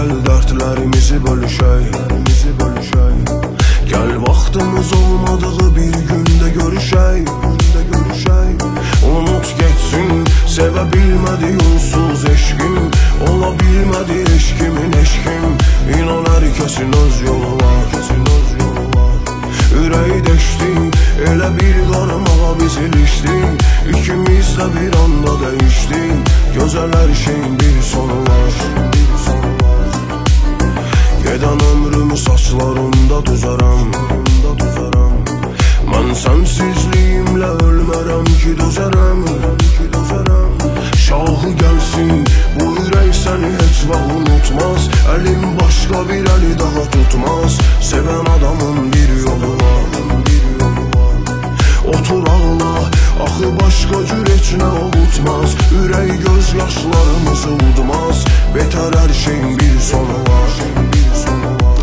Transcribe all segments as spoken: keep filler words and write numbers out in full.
gel dertlerimizi bölüşey, bölüşey. Gel vaxtımız olmadığı bir günde görüşey, günde görüşey. Unut geçsin, sevə bilmədi yolsuz eşkim, ola bilmədi eşkimin eşkim. İnan hər kəsin öz yolu var, kəsin öz yolu var. Ürəyi deşdi, elə bir qarmağa biz ilişdik. İkimiz də bir anda dəyişdik. Gözəl hər şeyin bir sonu var, bir sonu var. Gedən ömrümü saçlarımda düzərəm, düzərəm. Mən sənsizliyimlə ölmərəm ki düzərəm, ki düzərəm. Şahı gəlsin, bu ürək səni heç vaxt unutmaz. Əlim başqa bir əli daha tutmaz. Sevən adamın bir yolu var, bir yolu var. Otur ağla, axı başqa cür heç nə ovutmaz. Ürək göz yaşlarımızı udmaz. Betər hər şeyin bir sonu var, bir sonu var.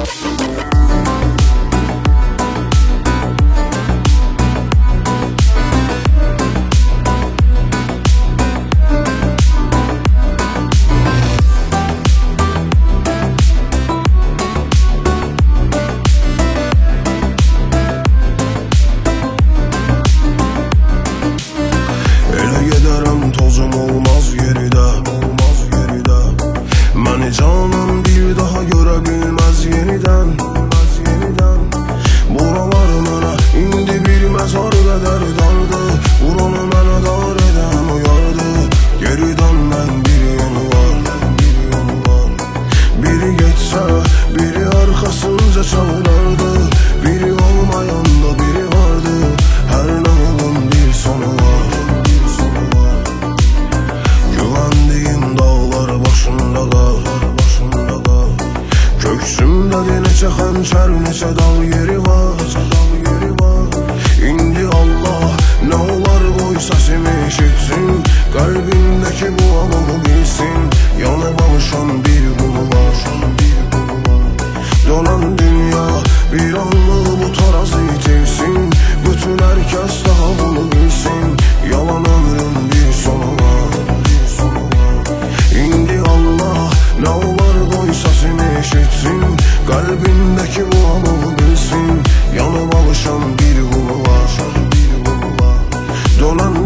Tozum olmaz yeridə, olmaz yeridə. Məni canım bir daha görə bilməz yenidən, bilməz yenidən. Buralar mənə indi bir məzar qədər dardı. Buranı mənə dar edən uyardı. Geri dönmən bir yolu var, bir yolu var. Biri geçsə, biri arxasınca çağırardı. Biri olmayanda biri vardı. Hər nağılın bir sonu var, bir sonu var. Güvəndiyim dağlar başında qal, başında qal. Köksümdə neçə xəncər, neçə dal yeri var, neçə dal yeri var. İndi Allah nə olar qoy səsimi eşitsin. Qəlbimdəki bu alığı bilsin. Yanıb alışan bir qulu var, bir qulu var. Dönən dünya bir anlıq bu tarazı itirsin. Bütün hər kəs daha bunu bilsin. Yalan ömrün bir sonu var, bir sonu var. İndi Allah nə olar qoy səsimi eşitsin. Qəlbindəki bu alığı bilsin. Yanıb alışan bir qulu var, bir qulu var. Dönən